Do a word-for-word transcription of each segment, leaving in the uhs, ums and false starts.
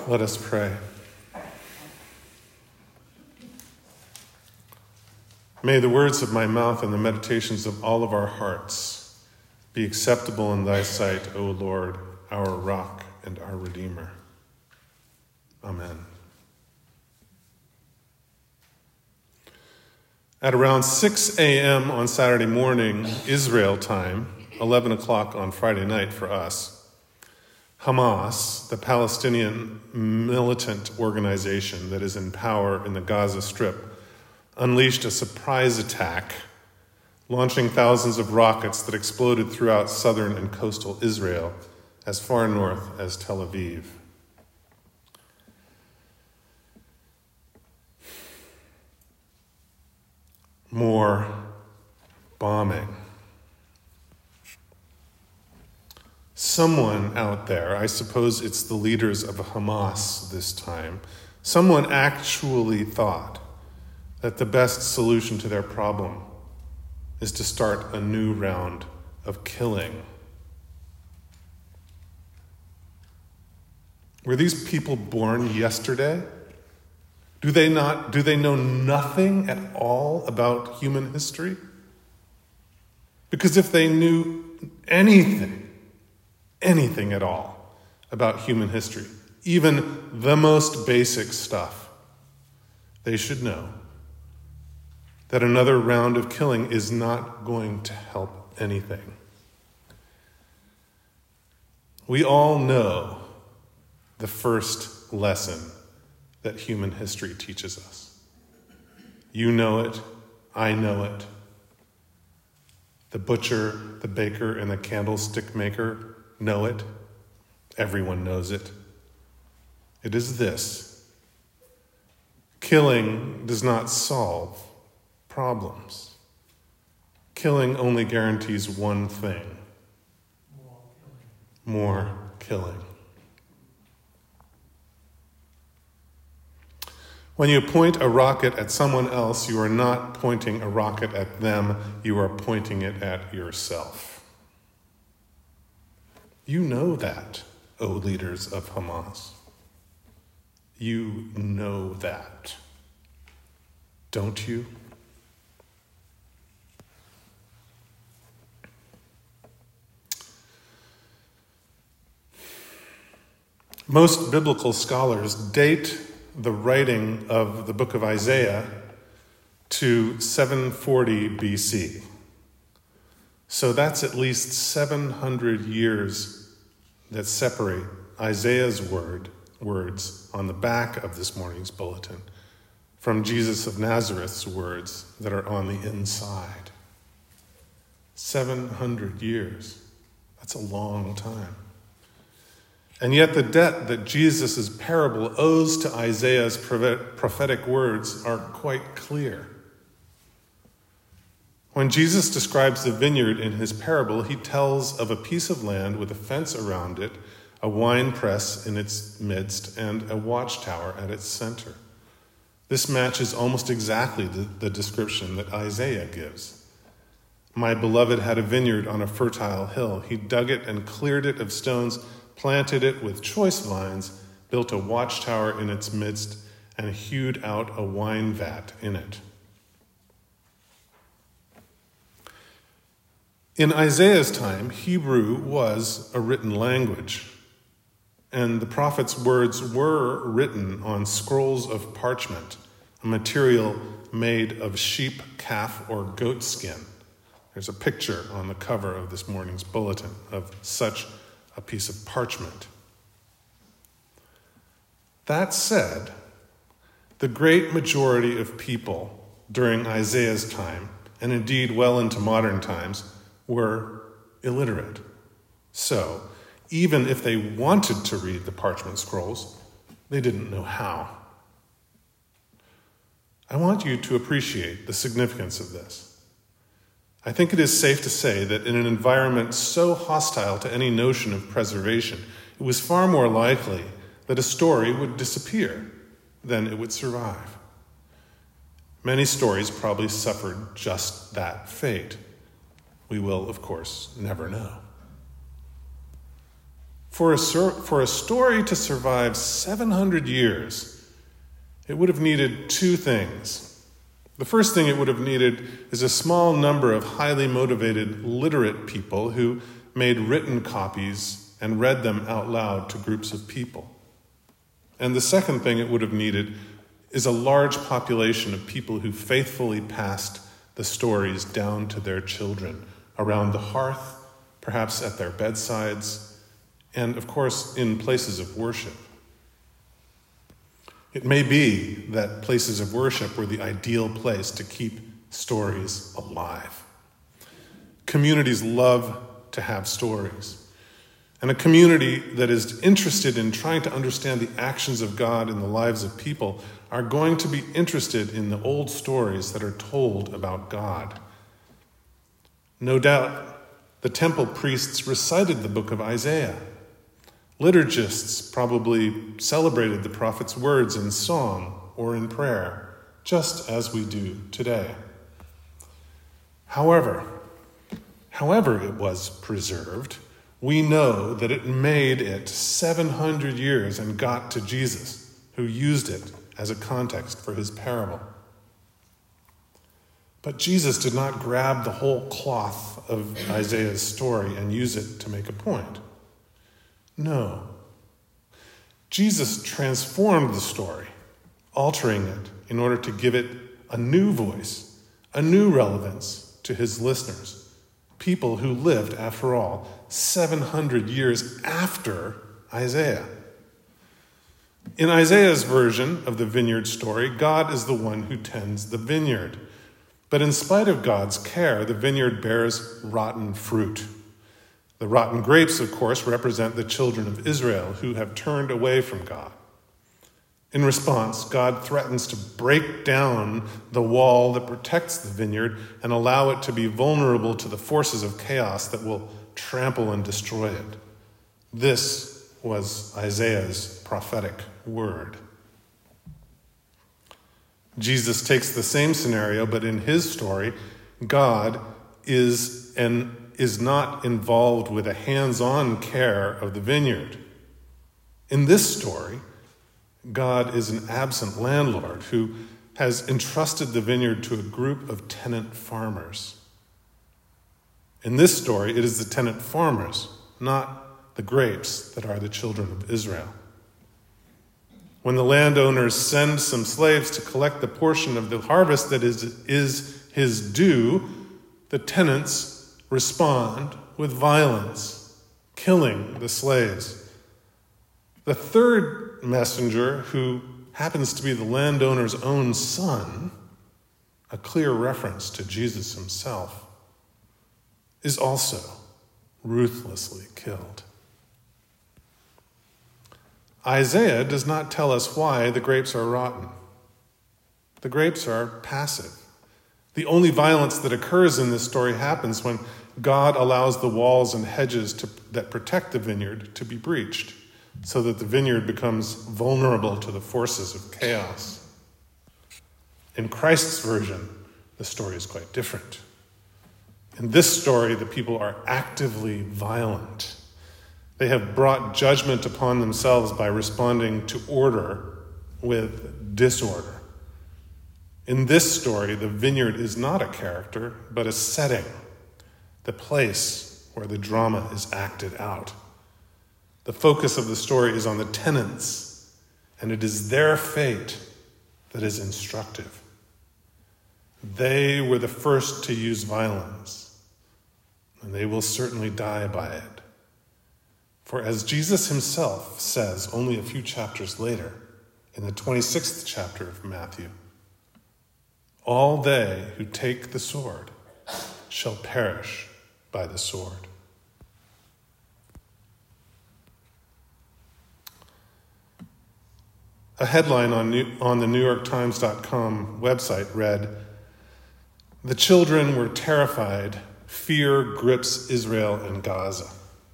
Let us pray. May the words of my mouth and the meditations of all of our hearts be acceptable in thy sight, O Lord, our rock and our Redeemer. Amen. At around six a.m. on Saturday morning, Israel time, eleven o'clock on Friday night for us, Hamas, the Palestinian militant organization that is in power in the Gaza Strip, unleashed a surprise attack, launching thousands of rockets that exploded throughout southern and coastal Israel, as far north as Tel Aviv. More bombing. Someone out there, I suppose it's the leaders of Hamas this time, someone actually thought that the best solution to their problem is to start a new round of killing. Were these people born yesterday? Do they not, do they know nothing at all about human history? Because if they knew anything, anything at all about human history, even the most basic stuff, they should know that another round of killing is not going to help anything. We all know the first lesson that human history teaches us. You know it, I know it. The butcher, the baker, and the candlestick maker know it. Everyone knows it. It is this: killing does not solve problems. Killing only guarantees one thing: more killing. When you point a rocket at someone else, you are not pointing a rocket at them, you are pointing it at yourself. You know that, O leaders of Hamas. You know that, don't you? Most biblical scholars date the writing of the book of Isaiah to seven forty B C. So that's at least seven hundred years that separate Isaiah's word, words on the back of this morning's bulletin from Jesus of Nazareth's words that are on the inside. seven hundred years. That's a long time. And yet the debt that Jesus' parable owes to Isaiah's prophetic words are quite clear. When Jesus describes the vineyard in his parable, he tells of a piece of land with a fence around it, a wine press in its midst, and a watchtower at its center. This matches almost exactly the, the description that Isaiah gives. My beloved had a vineyard on a fertile hill. He dug it and cleared it of stones, planted it with choice vines, built a watchtower in its midst, and hewed out a wine vat in it. In Isaiah's time, Hebrew was a written language, and the prophet's words were written on scrolls of parchment, a material made of sheep, calf, or goat skin. There's a picture on the cover of this morning's bulletin of such a piece of parchment. That said, the great majority of people during Isaiah's time, and indeed well into modern times, were illiterate. So, even if they wanted to read the parchment scrolls, they didn't know how. I want you to appreciate the significance of this. I think it is safe to say that in an environment so hostile to any notion of preservation, it was far more likely that a story would disappear than it would survive. Many stories probably suffered just that fate. We will, of course, never know. For a, for a story to survive seven hundred years, it would have needed two things. The first thing it would have needed is a small number of highly motivated, literate people who made written copies and read them out loud to groups of people. And the second thing it would have needed is a large population of people who faithfully passed the stories down to their children around the hearth, perhaps at their bedsides, and of course in places of worship. It may be that places of worship were the ideal place to keep stories alive. Communities love to have stories. And a community that is interested in trying to understand the actions of God in the lives of people are going to be interested in the old stories that are told about God. No doubt, the temple priests recited the book of Isaiah. Liturgists probably celebrated the prophet's words in song or in prayer, just as we do today. However, however it was preserved, we know that it made it seven hundred years and got to Jesus, who used it as a context for his parable. But Jesus did not grab the whole cloth of Isaiah's story and use it to make a point. No. Jesus transformed the story, altering it in order to give it a new voice, a new relevance to his listeners. People who lived, after all, seven hundred years after Isaiah. In Isaiah's version of the vineyard story, God is the one who tends the vineyard. But in spite of God's care, the vineyard bears rotten fruit. The rotten grapes, of course, represent the children of Israel who have turned away from God. In response, God threatens to break down the wall that protects the vineyard and allow it to be vulnerable to the forces of chaos that will trample and destroy it. This was Isaiah's prophetic word. Jesus takes the same scenario, but in his story, God is and is not involved with a hands-on care of the vineyard. In this story, God is an absent landlord who has entrusted the vineyard to a group of tenant farmers. In this story, it is the tenant farmers, not the grapes, that are the children of Israel. When the landowners send some slaves to collect the portion of the harvest that is, is his due, the tenants respond with violence, killing the slaves. The third messenger, who happens to be the landowner's own son, a clear reference to Jesus himself, is also ruthlessly killed. Isaiah does not tell us why the grapes are rotten. The grapes are passive. The only violence that occurs in this story happens when God allows the walls and hedges to, that protect the vineyard to be breached, so that the vineyard becomes vulnerable to the forces of chaos. In Christ's version, the story is quite different. In this story, the people are actively violent. They have brought judgment upon themselves by responding to order with disorder. In this story, the vineyard is not a character, but a setting, the place where the drama is acted out. The focus of the story is on the tenants, and it is their fate that is instructive. They were the first to use violence, and they will certainly die by it. For as Jesus himself says only a few chapters later, in the twenty-sixth chapter of Matthew, all they who take the sword shall perish by the sword. A headline on, New, on the New York Times dot com website read, "The children were terrified. Fear grips Israel and Gaza."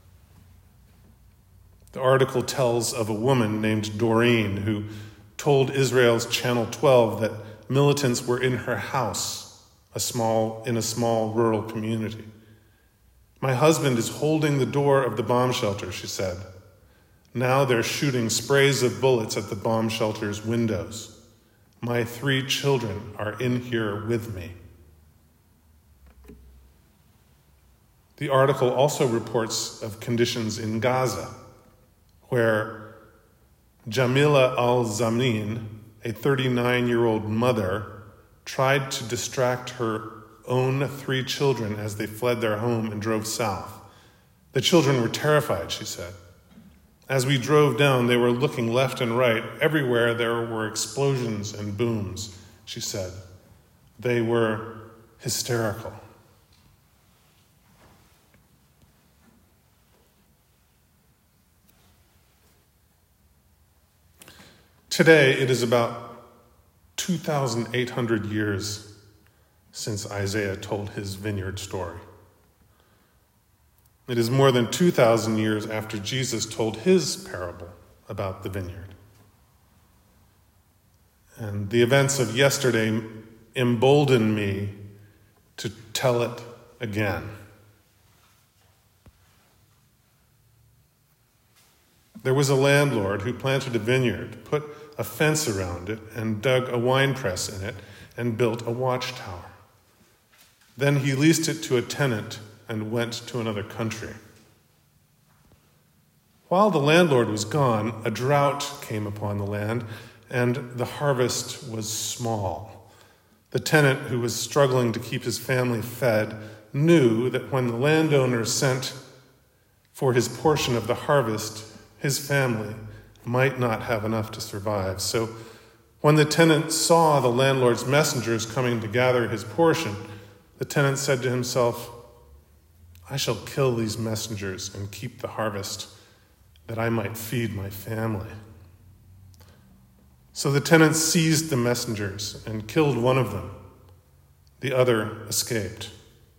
The article tells of a woman named Doreen who told Israel's Channel twelve that militants were in her house, a small in a small rural community. "My husband is holding the door of the bomb shelter," she said. Now they're shooting sprays of bullets at the bomb shelter's windows. My three children are in here with me. The article also reports of conditions in Gaza, where Jamila al-Zamin, a thirty-nine-year-old mother, tried to distract her own three children as they fled their home and drove south. The children were terrified, she said. As we drove down, they were looking left and right. Everywhere there were explosions and booms, she said. They were hysterical. Today, it is about two thousand eight hundred years since Isaiah told his vineyard story. It is more than two thousand years after Jesus told his parable about the vineyard. And the events of yesterday embolden me to tell it again. There was a landlord who planted a vineyard, put a fence around it, and dug a wine press in it, and built a watchtower. Then he leased it to a tenant and went to another country. While the landlord was gone, a drought came upon the land, and the harvest was small. The tenant, who was struggling to keep his family fed, knew that when the landowner sent for his portion of the harvest, his family might not have enough to survive. So when the tenant saw the landlord's messengers coming to gather his portion, the tenant said to himself, I shall kill these messengers and keep the harvest, that I might feed my family. So the tenant seized the messengers and killed one of them. The other escaped.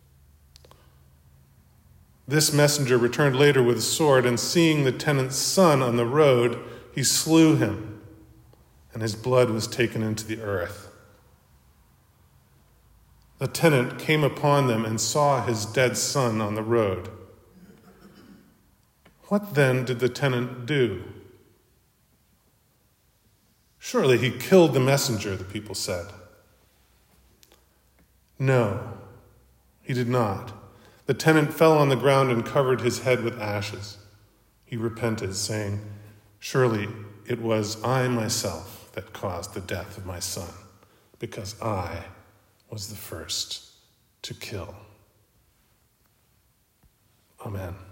This messenger returned later with a sword, and seeing the tenant's son on the road, he slew him, and his blood was taken into the earth. The tenant came upon them and saw his dead son on the road. What then did the tenant do? Surely he killed the messenger, the people said. No, he did not. The tenant fell on the ground and covered his head with ashes. He repented, saying, Surely it was I myself that caused the death of my son, because I was the first to kill. Amen.